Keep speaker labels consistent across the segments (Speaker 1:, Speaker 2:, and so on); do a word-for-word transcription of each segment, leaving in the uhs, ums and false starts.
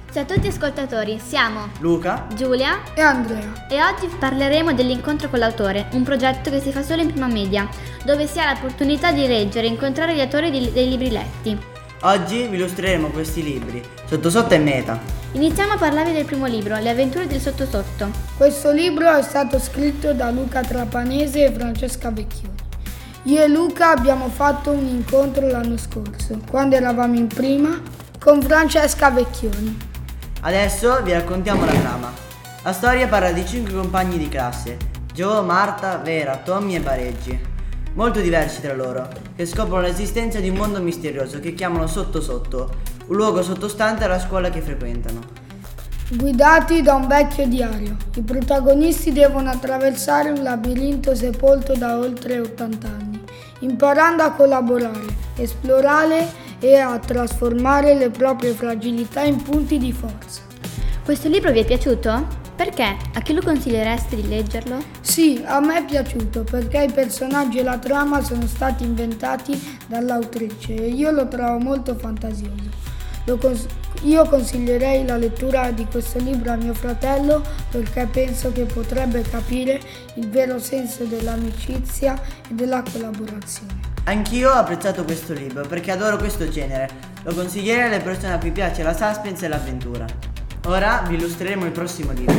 Speaker 1: Ciao a tutti ascoltatori, siamo
Speaker 2: Luca,
Speaker 1: Giulia
Speaker 3: e Andrea
Speaker 1: e oggi parleremo dell'incontro con l'autore, un progetto che si fa solo in prima media, dove si ha l'opportunità di leggere e incontrare gli autori di, dei libri letti.
Speaker 2: oggi vi illustreremo questi libri, Sotto Sotto e Meta.
Speaker 1: Iniziamo a parlarvi del primo libro, Le avventure del Sotto Sotto.
Speaker 3: Questo libro è stato scritto da Luca Trapanese e Francesca Vecchioni. Io e Luca abbiamo fatto un incontro l'anno scorso, quando eravamo in prima, con Francesca Vecchioni.
Speaker 2: Adesso vi raccontiamo la trama. La storia parla di cinque compagni di classe, Gio, Marta, Vera, Tommy e Bareggi, molto diversi tra loro, che scoprono l'esistenza di un mondo misterioso che chiamano Sotto Sotto, un luogo sottostante alla scuola che frequentano.
Speaker 3: Guidati da un vecchio diario, i protagonisti devono attraversare un labirinto sepolto da oltre ottanta anni, imparando a collaborare, esplorare e a trasformare le proprie fragilità in punti di forza.
Speaker 1: Questo libro vi è piaciuto? Perché? A chi lo consigliereste di leggerlo?
Speaker 3: Sì, a me è piaciuto perché i personaggi e la trama sono stati inventati dall'autrice e io lo trovo molto fantasioso. Lo cons- io consiglierei la lettura di questo libro a mio fratello perché penso che potrebbe capire il vero senso dell'amicizia e della collaborazione.
Speaker 2: Anch'io ho apprezzato questo libro perché adoro questo genere, lo consiglierei alle persone a cui piace la suspense e l'avventura. Ora vi illustreremo il prossimo libro.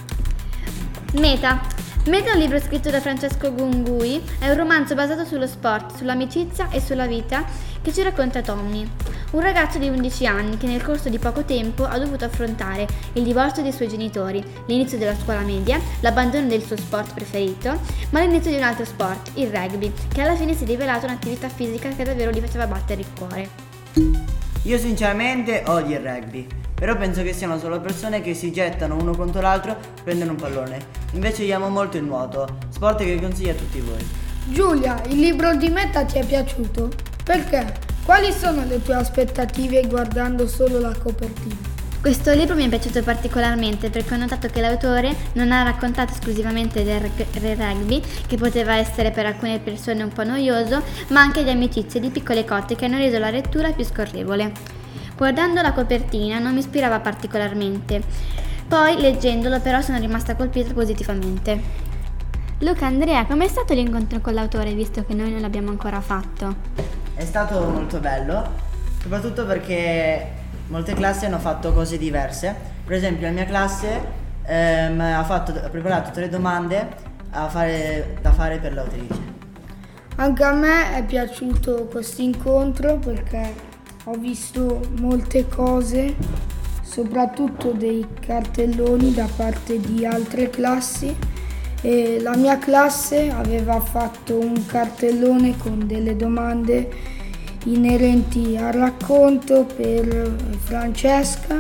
Speaker 1: Meta. Meta è un libro scritto da Francesco Gungui, è un romanzo basato sullo sport, sull'amicizia e sulla vita che ci racconta Tommy, un ragazzo di undici anni che nel corso di poco tempo ha dovuto affrontare il divorzio dei suoi genitori, l'inizio della scuola media, l'abbandono del suo sport preferito, ma l'inizio di un altro sport, il rugby, che alla fine si è rivelato un'attività fisica che davvero gli faceva battere il cuore.
Speaker 2: Io sinceramente odio il rugby, però penso che siano solo persone che si gettano uno contro l'altro per prendere un pallone. Invece io amo molto il nuoto, sport che consiglio a tutti voi.
Speaker 3: Giulia, il libro di Meta ti è piaciuto? Perché? Quali sono le tue aspettative guardando solo la copertina?
Speaker 1: Questo libro mi è piaciuto particolarmente perché ho notato che l'autore non ha raccontato esclusivamente del, del rugby, che poteva essere per alcune persone un po' noioso, ma anche di amicizie, di piccole cotte che hanno reso la lettura più scorrevole. Guardando la copertina non mi ispirava particolarmente, poi leggendolo però sono rimasta colpita positivamente. Luca, Andrea, com'è stato l'incontro con l'autore visto che noi non l'abbiamo ancora fatto?
Speaker 2: È stato molto bello, soprattutto perché molte classi hanno fatto cose diverse. Per esempio la mia classe ehm, ha, fatto, ha preparato tre domande a fare, da fare per l'autrice.
Speaker 3: Anche a me è piaciuto questo incontro perché ho visto molte cose, soprattutto dei cartelloni da parte di altre classi. E la mia classe aveva fatto un cartellone con delle domande inerenti al racconto per Francesca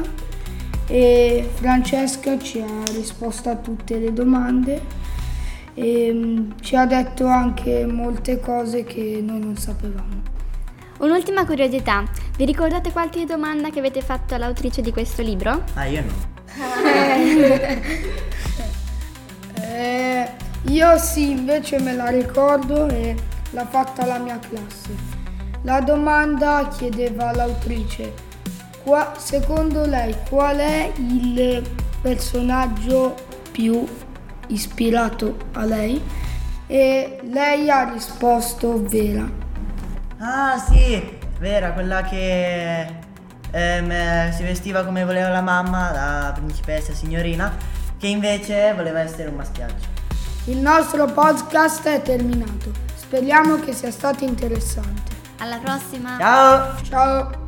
Speaker 3: e Francesca ci ha risposto a tutte le domande e um, ci ha detto anche molte cose che noi non sapevamo.
Speaker 1: Un'ultima curiosità, vi ricordate qualche domanda che avete fatto all'autrice di questo libro?
Speaker 2: Ah, io no.
Speaker 3: eh, io sì, invece me la ricordo e l'ha fatta la mia classe. La domanda chiedeva all'autrice, qua, secondo lei qual è il personaggio più ispirato a lei? E lei ha risposto Vera.
Speaker 2: Ah sì, Vera, quella che ehm, si vestiva come voleva la mamma, la principessa signorina, che invece voleva essere un maschiaccio.
Speaker 3: Il nostro podcast è terminato, speriamo che sia stato interessante.
Speaker 1: Alla prossima!
Speaker 2: Ciao!
Speaker 3: Ciao!